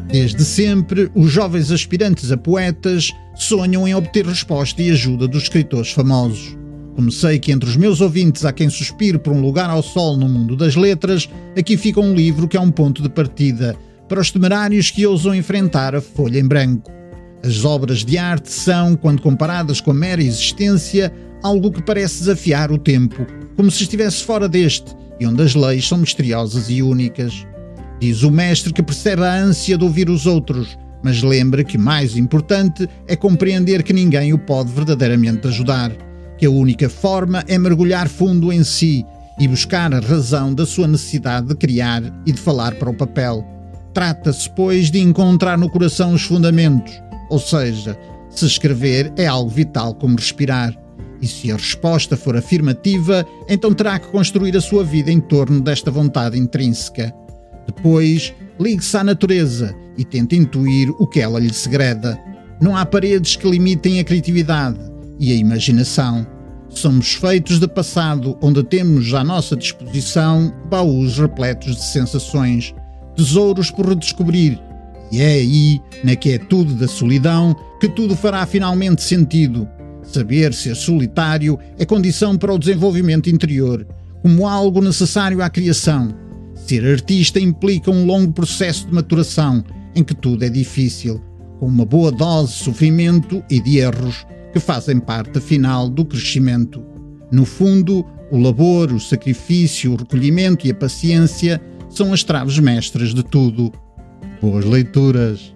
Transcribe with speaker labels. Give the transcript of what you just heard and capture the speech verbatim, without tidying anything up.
Speaker 1: Desde sempre, os jovens aspirantes a poetas sonham em obter resposta e ajuda dos escritores famosos. Como sei que entre os meus ouvintes há quem suspire por um lugar ao sol no mundo das letras, aqui fica um livro que é um ponto de partida para os temerários que ousam enfrentar a folha em branco. As obras de arte são, quando comparadas com a mera existência, algo que parece desafiar o tempo, como se estivesse fora deste, e onde as leis são misteriosas e únicas. Diz o mestre que percebe a ânsia de ouvir os outros, mas lembra que mais importante é compreender que ninguém o pode verdadeiramente ajudar, que a única forma é mergulhar fundo em si e buscar a razão da sua necessidade de criar e de falar para o papel. Trata-se, pois, de encontrar no coração os fundamentos, ou seja, se escrever é algo vital como respirar. E se a resposta for afirmativa, então terá que construir a sua vida em torno desta vontade intrínseca. Depois, ligue-se à natureza e tente intuir o que ela lhe segreda. Não há paredes que limitem a criatividade e a imaginação. Somos feitos de passado, onde temos à nossa disposição baús repletos de sensações, tesouros por redescobrir. E é aí, na quietude da solidão, que tudo fará finalmente sentido. Saber ser solitário é condição para o desenvolvimento interior, como algo necessário à criação. Ser artista implica um longo processo de maturação, em que tudo é difícil, com uma boa dose de sofrimento e de erros, que fazem parte final do crescimento. No fundo, o labor, o sacrifício, o recolhimento e a paciência são as traves mestras de tudo. Boas leituras!